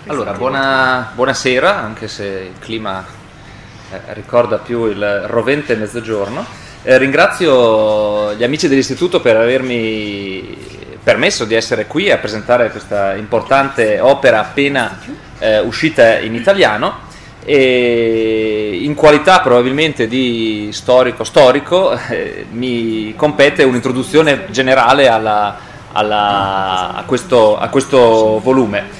Allora, buonasera, anche se il clima ricorda più il rovente mezzogiorno. Ringrazio gli amici dell'istituto per avermi permesso di essere qui a presentare questa importante opera appena uscita in italiano, e in qualità probabilmente di storico mi compete un'introduzione generale a questo volume.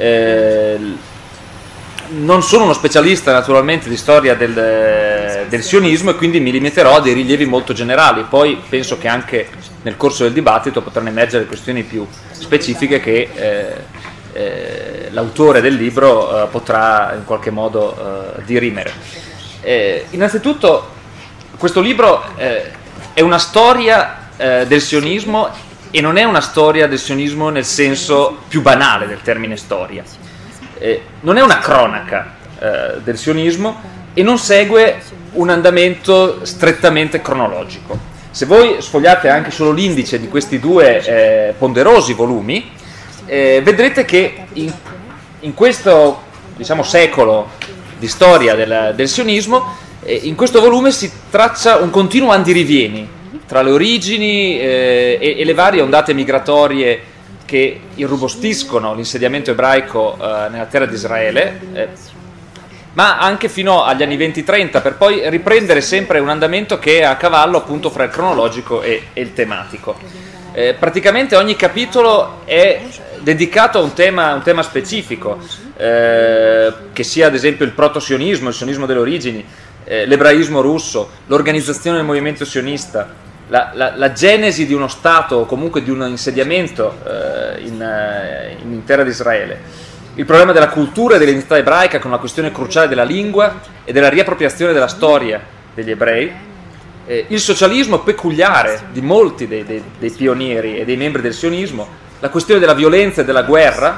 Non sono uno specialista naturalmente di storia del sionismo e quindi mi limiterò a dei rilievi molto generali. Poi penso che anche nel corso del dibattito potranno emergere questioni più specifiche che l'autore del libro potrà in qualche modo dirimere. Innanzitutto questo libro è una storia del sionismo, e non è una storia del sionismo nel senso più banale del termine storia. Non è una cronaca del sionismo e non segue un andamento strettamente cronologico. Se voi sfogliate anche solo l'indice di questi due ponderosi volumi, vedrete che in questo, diciamo, secolo di storia del sionismo, in questo volume si traccia un continuo andirivieni tra le origini e le varie ondate migratorie che irrobustiscono l'insediamento ebraico nella terra di Israele, ma anche fino agli anni 20-30, per poi riprendere sempre un andamento che è a cavallo appunto fra il cronologico e il tematico. Praticamente ogni capitolo è dedicato a un tema specifico, che sia ad esempio il proto-sionismo, il sionismo delle origini, l'ebraismo russo, l'organizzazione del movimento sionista, la genesi di uno Stato o comunque di un insediamento in terra di Israele, il problema della cultura e dell'identità ebraica con la questione cruciale della lingua e della riappropriazione della storia degli ebrei, il socialismo peculiare di molti dei pionieri e dei membri del sionismo, la questione della violenza e della guerra,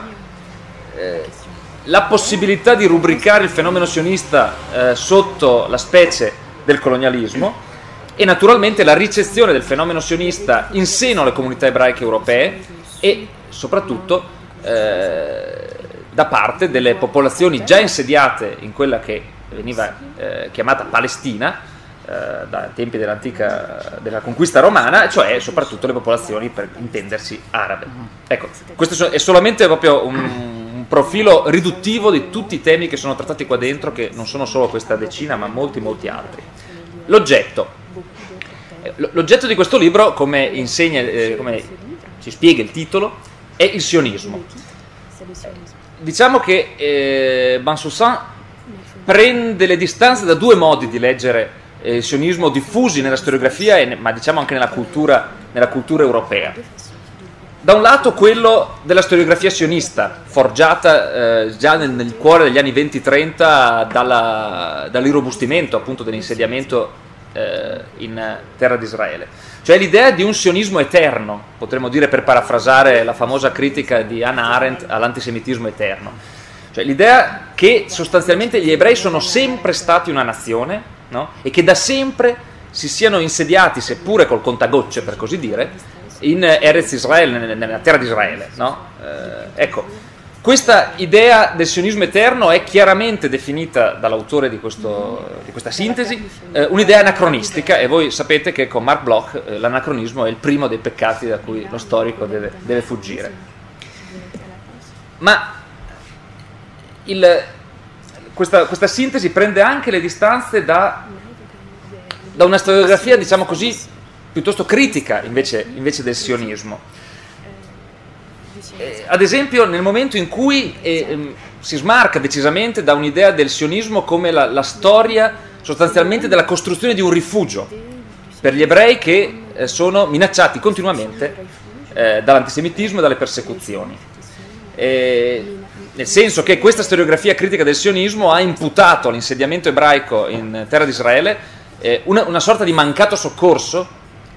la possibilità di rubricare il fenomeno sionista sotto la specie del colonialismo, e naturalmente la ricezione del fenomeno sionista in seno alle comunità ebraiche europee e soprattutto da parte delle popolazioni già insediate in quella che veniva chiamata Palestina dai tempi della conquista romana, cioè soprattutto le popolazioni, per intendersi, arabe. Ecco, questo è solamente proprio un profilo riduttivo di tutti i temi che sono trattati qua dentro, che non sono solo questa decina ma molti altri. L'oggetto di questo libro, come ci spiega il titolo, è il sionismo. Diciamo che Bensoussan prende le distanze da due modi di leggere il sionismo diffusi nella storiografia, ma diciamo anche nella cultura europea. Da un lato quello della storiografia sionista, forgiata già nel cuore degli anni 20-30 dall'irrobustimento appunto dell'insediamento in terra di Israele, cioè l'idea di un sionismo eterno, potremmo dire, per parafrasare la famosa critica di Hannah Arendt all'antisemitismo eterno, cioè l'idea che sostanzialmente gli ebrei sono sempre stati una nazione, no? E che da sempre si siano insediati, seppure col contagocce per così dire, in Eretz Israele, nella terra di Israele, no? Ecco, questa idea del sionismo eterno è chiaramente definita dall'autore di questa sintesi un'idea anacronistica, e voi sapete che con Mark Bloch l'anacronismo è il primo dei peccati da cui lo storico deve fuggire. Ma questa sintesi prende anche le distanze da una storiografia, diciamo così, piuttosto critica invece del sionismo. Ad esempio nel momento in cui si smarca decisamente da un'idea del sionismo come la storia sostanzialmente della costruzione di un rifugio per gli ebrei che sono minacciati continuamente dall'antisemitismo e dalle persecuzioni, nel senso che questa storiografia critica del sionismo ha imputato all'insediamento ebraico in terra di Israele una sorta di mancato soccorso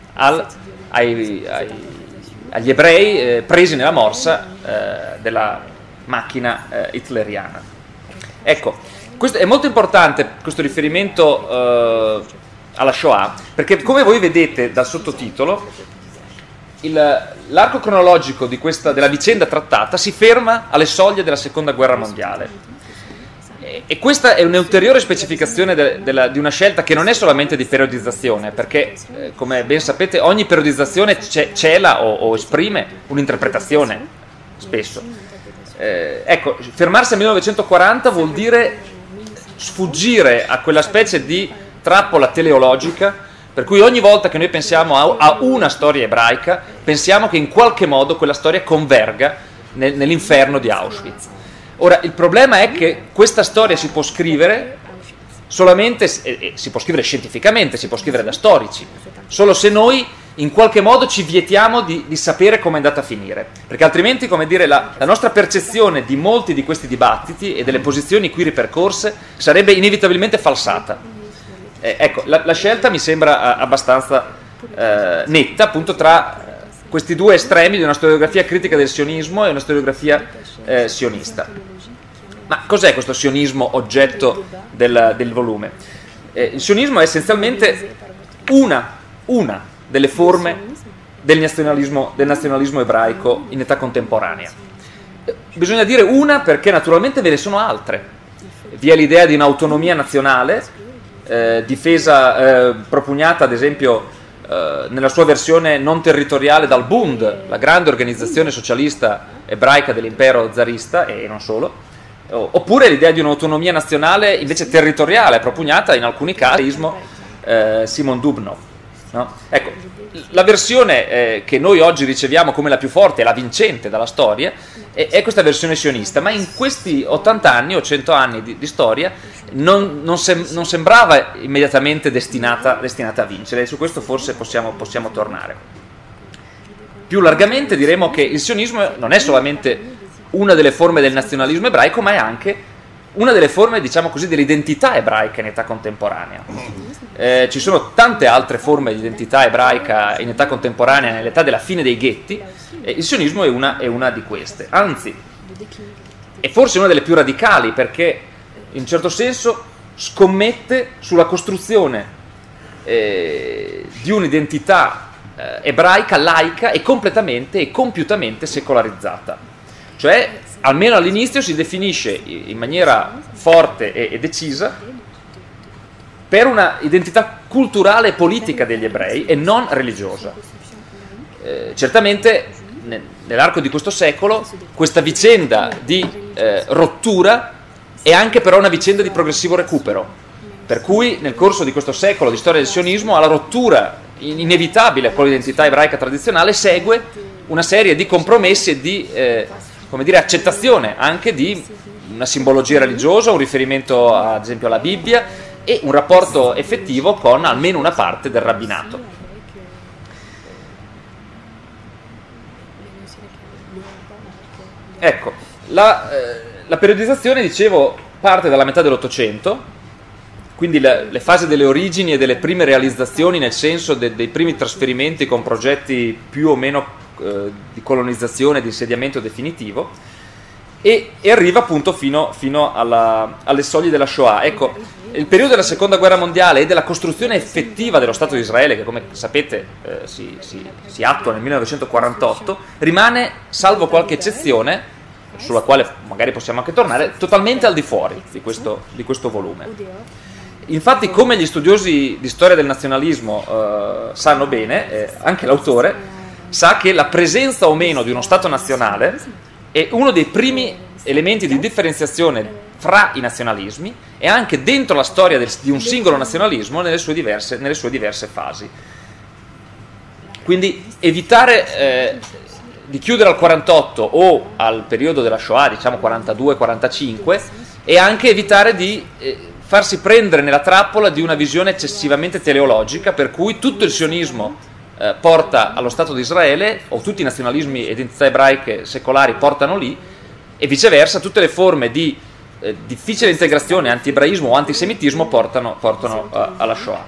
agli ebrei presi nella morsa della macchina hitleriana. Ecco, questo è molto importante, questo riferimento alla Shoah, perché come voi vedete dal sottotitolo, l'arco cronologico della vicenda trattata si ferma alle soglie della seconda guerra mondiale. E questa è un'ulteriore specificazione di una scelta che non è solamente di periodizzazione, perché come ben sapete ogni periodizzazione cela o esprime un'interpretazione spesso. Ecco, fermarsi al 1940 vuol dire sfuggire a quella specie di trappola teleologica per cui ogni volta che noi pensiamo a una storia ebraica pensiamo che in qualche modo quella storia converga nell'inferno di Auschwitz. Ora, il problema è che questa storia si può scrivere solamente, si può scrivere scientificamente, si può scrivere da storici, solo se noi in qualche modo ci vietiamo di sapere come è andata a finire, perché altrimenti, come dire, la nostra percezione di molti di questi dibattiti e delle posizioni qui ripercorse sarebbe inevitabilmente falsata. Ecco, la scelta mi sembra abbastanza netta, appunto, tra questi due estremi di una storiografia critica del sionismo e una storiografia sionista. Ma cos'è questo sionismo oggetto del volume? Il sionismo è essenzialmente una delle forme del nazionalismo ebraico in età contemporanea. Bisogna dire una perché naturalmente ve ne sono altre. Vi è l'idea di un'autonomia nazionale, difesa, propugnata ad esempio nella sua versione non territoriale dal Bund, la grande organizzazione socialista ebraica dell'impero zarista e non solo, oppure l'idea di un'autonomia nazionale invece territoriale, propugnata in alcuni casi Simon Dubnow. No? Ecco, la versione che noi oggi riceviamo come la più forte e la vincente dalla storia è questa versione sionista, ma in questi 80 anni o 100 anni di storia non sembrava immediatamente destinata a vincere, e su questo forse possiamo tornare. Più largamente diremo che il sionismo non è solamente una delle forme del nazionalismo ebraico, ma è anche una delle forme, diciamo così, dell'identità ebraica in età contemporanea. Ci sono tante altre forme di identità ebraica in età contemporanea, nell'età della fine dei ghetti, e il sionismo è una di queste. Anzi, è forse una delle più radicali, perché in un certo senso scommette sulla costruzione di un'identità ebraica laica e completamente e compiutamente secolarizzata. Cioè, almeno all'inizio si definisce in maniera forte e decisa per una identità culturale e politica degli ebrei e non religiosa. Certamente nell'arco di questo secolo questa vicenda di rottura è anche però una vicenda di progressivo recupero, per cui nel corso di questo secolo di storia del sionismo alla rottura inevitabile con l'identità ebraica tradizionale segue una serie di compromessi e di accettazione anche di una simbologia religiosa, un riferimento ad esempio alla Bibbia e un rapporto effettivo con almeno una parte del rabbinato. Ecco, la periodizzazione, dicevo, parte dalla metà dell'Ottocento, quindi le fasi delle origini e delle prime realizzazioni, nel senso dei primi trasferimenti con progetti più o meno di colonizzazione, di insediamento definitivo, e arriva appunto fino alle soglie della Shoah. Ecco, il periodo della seconda guerra mondiale e della costruzione effettiva dello Stato di Israele, che come sapete si attua nel 1948, rimane, salvo qualche eccezione sulla quale magari possiamo anche tornare, totalmente al di fuori di questo volume. Infatti, come gli studiosi di storia del nazionalismo sanno bene, anche l'autore sa che la presenza o meno di uno Stato nazionale è uno dei primi elementi di differenziazione fra i nazionalismi e anche dentro la storia di un singolo nazionalismo nelle sue diverse fasi. Quindi evitare di chiudere al 48 o al periodo della Shoah, diciamo 42-45, e anche evitare di farsi prendere nella trappola di una visione eccessivamente teleologica, per cui tutto il sionismo porta allo Stato di Israele, o tutti i nazionalismi e identità ebraiche secolari portano lì, e viceversa tutte le forme di difficile integrazione, anti-ebraismo o antisemitismo portano alla Shoah.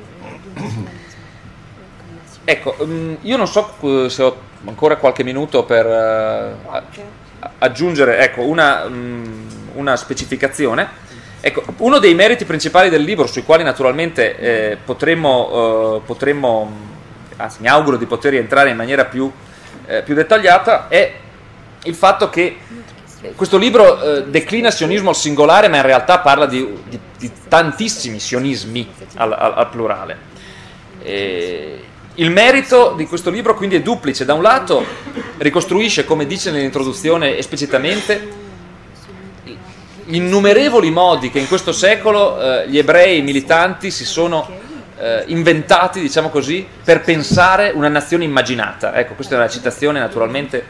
Ecco, io non so se ho ancora qualche minuto per aggiungere, ecco, una specificazione. Ecco, uno dei meriti principali del libro, sui quali naturalmente potremmo anzi mi auguro di poter entrare in maniera più dettagliata, è il fatto che questo libro declina sionismo al singolare, ma in realtà parla di tantissimi sionismi al plurale. Il merito di questo libro quindi è duplice: da un lato ricostruisce, come dice nell'introduzione esplicitamente, gli innumerevoli modi che in questo secolo gli ebrei militanti si sono inventati, diciamo così, per pensare una nazione immaginata. Ecco, questa è una citazione naturalmente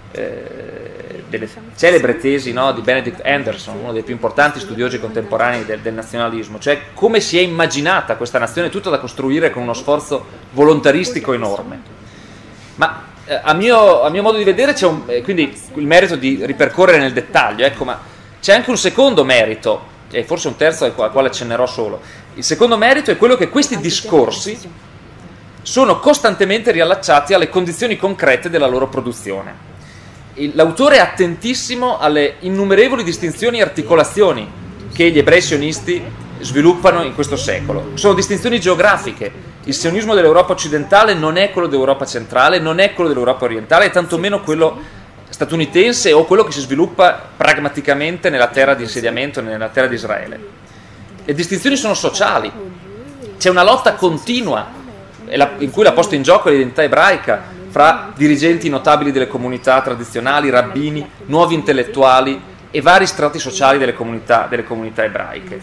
delle celebre tesi, no, di Benedict Anderson, uno dei più importanti studiosi contemporanei del nazionalismo, cioè come si è immaginata questa nazione, tutta da costruire con uno sforzo volontaristico enorme. Ma a mio modo di vedere c'è quindi il merito di ripercorrere nel dettaglio, ecco, ma c'è anche un secondo merito, e forse un terzo al quale accennerò solo. Il secondo merito è quello che questi discorsi sono costantemente riallacciati alle condizioni concrete della loro produzione. L'autore è attentissimo alle innumerevoli distinzioni e articolazioni che gli ebrei sionisti sviluppano in questo secolo. Sono distinzioni geografiche. Il sionismo dell'Europa occidentale non è quello dell'Europa centrale, non è quello dell'Europa orientale, e tantomeno quello statunitense o quello che si sviluppa pragmaticamente nella terra di insediamento, nella terra di Israele. Le distinzioni sono sociali. C'è una lotta continua in cui la posta in gioco è l'identità ebraica, fra dirigenti notabili delle comunità tradizionali, rabbini, nuovi intellettuali e vari strati sociali delle comunità ebraiche.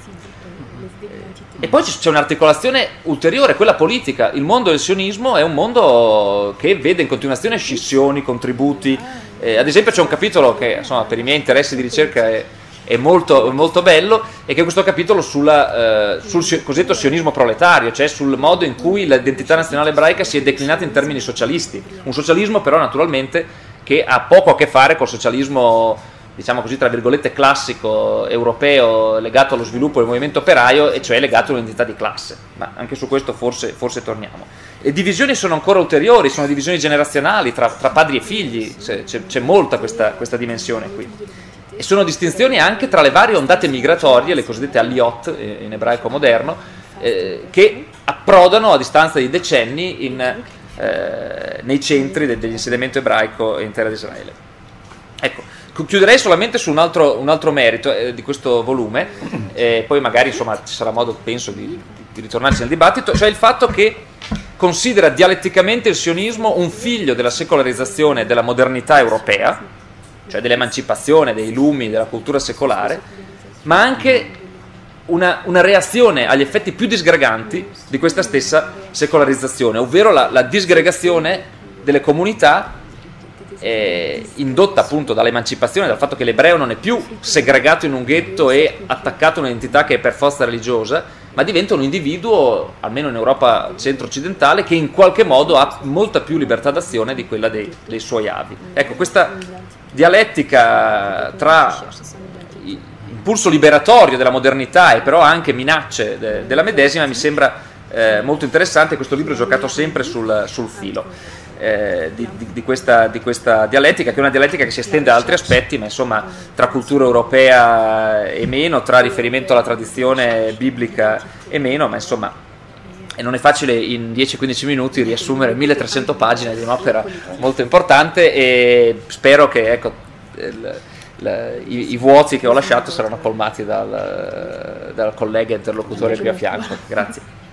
E poi c'è un'articolazione ulteriore, quella politica. Il mondo del sionismo è un mondo che vede in continuazione scissioni, contributi. Ad esempio c'è un capitolo che, insomma, per i miei interessi di ricerca è molto, molto bello, e che è questo capitolo sul cosiddetto sionismo proletario, cioè sul modo in cui l'identità nazionale ebraica si è declinata in termini socialisti. Un socialismo però naturalmente che ha poco a che fare col socialismo, diciamo così, tra virgolette, classico europeo, legato allo sviluppo del movimento operaio, e cioè legato all'identità di classe. Ma anche su questo forse torniamo. Le divisioni sono ancora ulteriori, sono divisioni generazionali tra padri e figli, c'è molta questa dimensione qui. E sono distinzioni anche tra le varie ondate migratorie, le cosiddette aliyot in ebraico moderno, che approdano a distanza di decenni nei centri dell'insediamento ebraico in terra di Israele. Ecco, chiuderei solamente su un altro merito di questo volume, poi magari, insomma, ci sarà modo, penso, di ritornarci nel dibattito, cioè il fatto che considera dialetticamente il sionismo un figlio della secolarizzazione della modernità europea, cioè dell'emancipazione, dei lumi, della cultura secolare, ma anche una reazione agli effetti più disgreganti di questa stessa secolarizzazione, ovvero la disgregazione delle comunità indotta appunto dall'emancipazione, dal fatto che l'ebreo non è più segregato in un ghetto e attaccato a un'identità che è per forza religiosa, ma diventa un individuo, almeno in Europa centro-occidentale, che in qualche modo ha molta più libertà d'azione di quella dei suoi avi. Ecco, questa dialettica tra impulso liberatorio della modernità e però anche minacce della medesima mi sembra molto interessante. Questo libro è giocato sempre sul filo di questa dialettica, che è una dialettica che si estende ad altri aspetti, ma insomma tra cultura europea e meno, tra riferimento alla tradizione biblica e meno, ma insomma, e non è facile in 10-15 minuti riassumere 1300 pagine di un'opera molto importante, e spero che, ecco, i vuoti che ho lasciato saranno colmati dal collega interlocutore qui a fianco. Grazie.